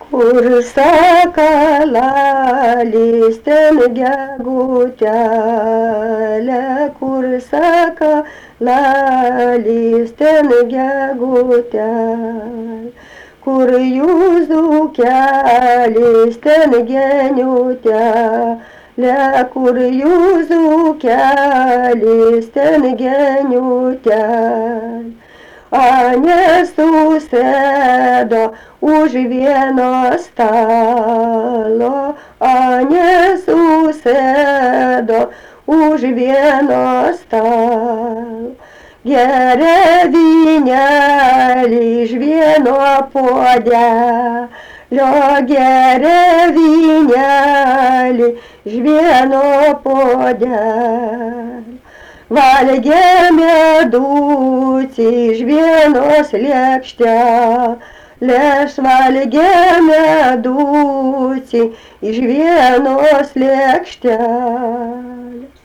Kur sakalalys ten gegutelė, kur sakalalys ten gegutelė, kur jūzukelis ten geniutelė, kur jūzukelis ten geniutelė. Anie susėdo už vieno stalo, anie susėdo už vieno stalo. Geria vynelį iš vieno puodelio, geria vynelį iš vieno puodelio. Valgė medutį iš vienos lėkštelės, valgė medutį iš vienos lėkštelės.